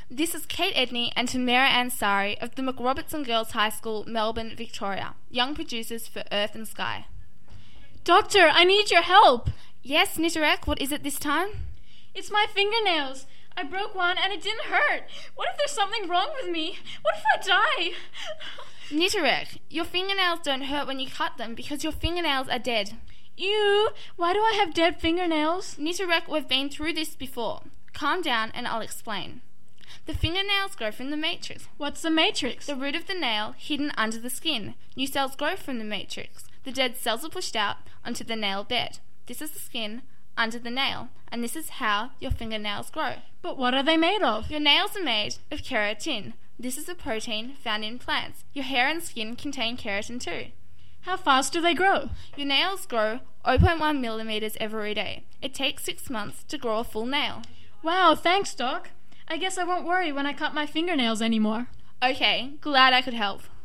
This is Kate Edney and Tamara Ansari of the McRobertson Girls High School, Melbourne, Victoria, young producers for Earth and Sky. Doctor, I need your help. Yes, Nitarek, what is it this time? It's my fingernails. I broke one and it didn't hurt. What if there's something wrong with me? What if I die? Nitarek, your fingernails don't hurt when you cut them because your fingernails are dead. Ew, why do I have dead fingernails? Nitarek, we've been through this before. Calm down and I'll explain. The fingernails grow from the matrix. What's the matrix? The root of the nail hidden under the skin. New cells grow from the matrix. The dead cells are pushed out onto the nail bed. This is the skin under the nail, and this is how your fingernails grow. But what are they made of? Your nails are made of keratin. This is a protein found in plants. Your hair and skin contain keratin too. How fast do they grow? Your nails grow 0.1 millimeters every day. It takes 6 months to grow a full nail. Wow, thanks, Doc. I guess I won't worry when I cut my fingernails anymore. Okay, glad I could help.